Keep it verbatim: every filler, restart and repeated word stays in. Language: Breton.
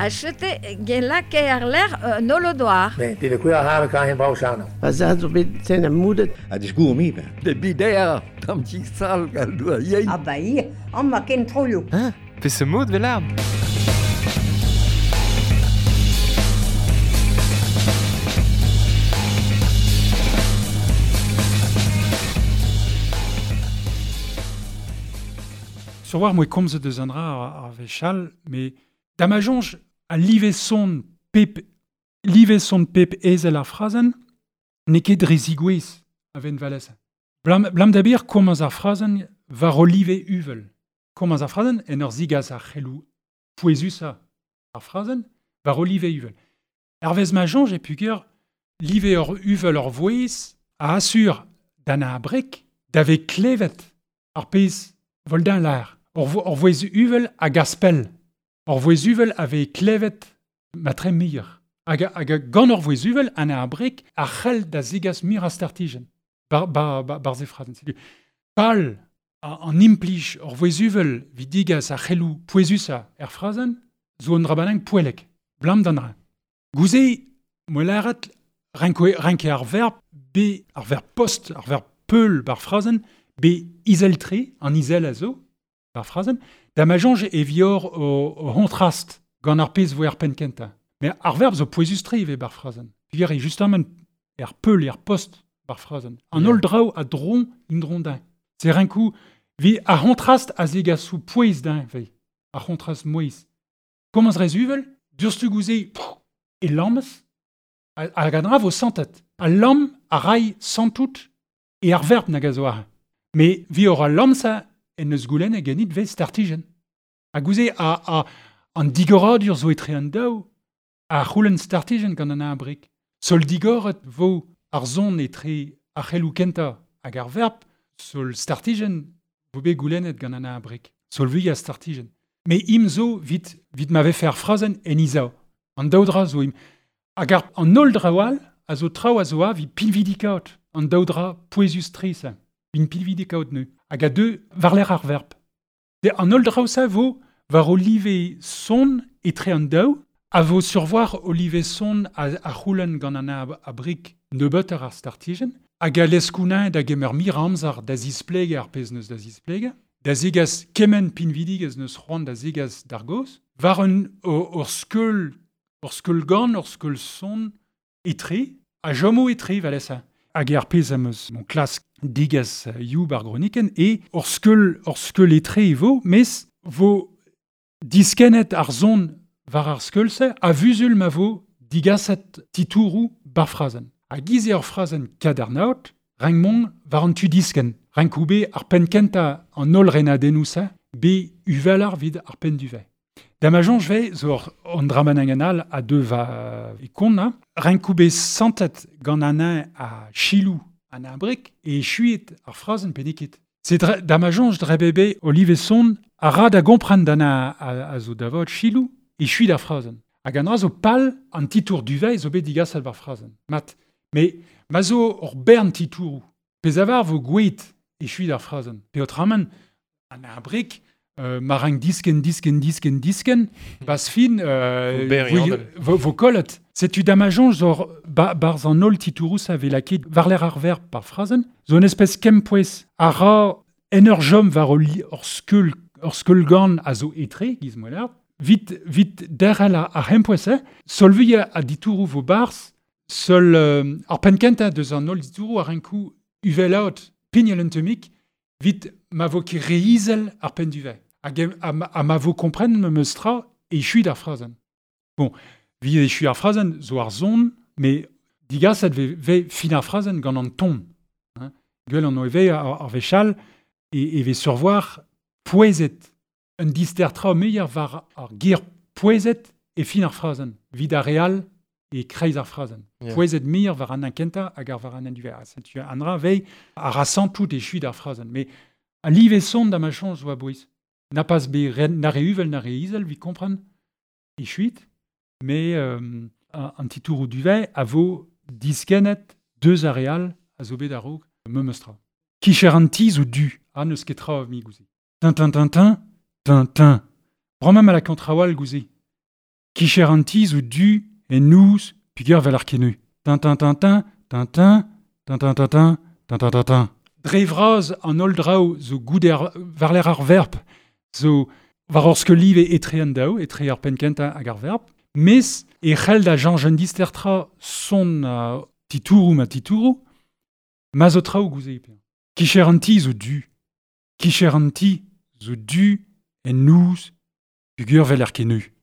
Achete gelake arler uh, nolodoar. Beh, die qui a kan geen bausano. Passato bene mudet. Het is goed mee, De bidea, tam ci sal gal dua yei. Ah bah hier, on m'a ken trollo. Hein? Pe se mod velar. Sur war moi komze deus an dra ar vechal, me da ma jonge a live son pep live son pep ezel ar frazen, ne ket rezigouez a ven valesa. Blam, blam da bir komaz ar frazen var o live uvel. Komaz ar frazen en ur zigaz ar c'helou poezusa ar frazen var o live uvel. Er vez ma jonge e puger live ur uvel ur voez a assur dan a brek d'ave klevet ar pez voldin lar. Or, or voez uvel a gaspel. Or voez uvel ave klevet matre mir. Hag a gant or voez uvel an a brek a c'hell da zegas mir a startigen. Bar, bar, bar, bar ze frazen. Pal an implij or voez uvel vidigas a c'hellou poezusa er frazen zo an drabaneng poelek. Blam dan ra. Gouze, mo laret renke ar verb be ar verb post, ar verb peul bar frazen be izeltre, an izel a zo, bar frazen, da ma jonge e vior o, o hontrast gant ar pez vo er penkenta. Me ar verb zo poezustre ve bar frazen. Pier e justament er peul er post bar frazen. An ol drao a dron indrondin. Se renkou, vi a hontrast a zegasou poez din ve. A hontrast moez. Komaz rez uvel, durstu gouze e lammes, a, a gadra vo santet. A lam a rai santout e ar verb nag a zo ar. Me vi ora lamsa en eus goulenn e ganit vez startigen. A gouze a, a an digorad ur zo etre an daou a c'houlenn startigen gant an abrik. Sol digoret vo ar zon etre a c'hellou kenta hag ar verb, sol startigen vo be goulennet gant an abrik. Sol vi a startigen. Me im zo vit, vit ma ve fer frazen en izao. An daoudra zo im. Hag ar an ol drawal a zo trao a zo a vi pilvidikaot. An daoudra poezus trisa. Vin pilvidikaot neu. Hag a deux var l'er ar verb. De an ol drao sa vo var olive son etre an daou, a vo survoar olive son a, a c'houlenn gant an abrik nebeut ar startigen, hag a leskounin da gemer miramzar da zispleg ar pez neus da zispleg, da zegas kemen pinvidig neus c'hoant da zegas dargos, var un ur skeul, ur skeul gant, ur skeul son etre, a jomo etre valesa. Hag ar pez am eus mon klask digas you bar groniken, e ur skeul, ur skeul etre e vo, mes vo diskenet ar zon var ar skeulse, a vuzul ma vo digaset titourou bar frazen. A gize ur frazen kadernaut, rengmont var an tu disken. Renkoube ar penkenta an ol renadenousa, be uvalar vid ar pen duvet. Da ma jonge ve, zo an dramanengenal a deux va e konna, renkoube santet gant an a chilou an a brik, e chuit ar frazen pedikit. Se da ma jonge drebebe olive son a rad a gompren dan a, a, a zo davot chilou, e chuit ar frazen. Hag an ra zo pal an titour duvet zo be digasal bar frazen. Mat, me ma zo ur bern titourou. Pez avar vo gweit e chuit ar frazen. Pe ot ramen an a brik, Uh, marang disken, disken, disken, disken, bas fin, uh, vo, vo kollet. Setu da ma jonge zor ba, barz an ol titourous a velaket var l'er ar verb par frazen, zo un espèce kempoez a ra en ur jom var ol ur skeul, ur skeul gant a zo etre, giz moeler, vit, vit der ala a hempoeze, sol via a ditourou vo barz, sol uh, ar penkenta deus an ol ditourou a renkou uvelaot pignel un temik, vit ma vo ki reizel ar pen duvet. Hag a, a ma vo kompren me meustra e chuit ar frazen. Bon, vi e chuit ar frazen zo ar zon, me digaset ve, ve fin ar frazen gant an ton. Hein? Gwell an oeve ar, ar vechal e, e ve survoar poezet. Un dister tra meier var ar gir poezet e fin ar frazen. Vid ar real e kreiz ar frazen. Yeah. Poezet meier var an kenta hag ar var an duvet. Setu an ra vei ar rasantout e chuit ar frazen. Me a live son da ma chance zo a boiz. Na pas be nare uvel nare izel, vi kompren, e chuit, me euh, an titourou duvet a vo diskenet deus areal a zo bet a rog me meustra. Kicher an tiz ou du, a neus ket tra mi gouze. Tin, tin, tin, tin, tin, tin. Bramam a la kontrawal gouze. Kicher an ti zo du en nouz puger vel ar kenu. Tintin, tintin, tintin, tintin, tintin, tintin, tintin. Dre vraz an ol drao zo gouder varler ar verb, zo var ur skeuliv e etre an dao, etre ar penkenta hag ar verb, mes e c'hell da Jean Jean distertra son uh, titourou ma titourou, ma zo trao gouze epe. Kicher an ti zo du. Kicher an ti zo du en nouz puger vel ar kenu.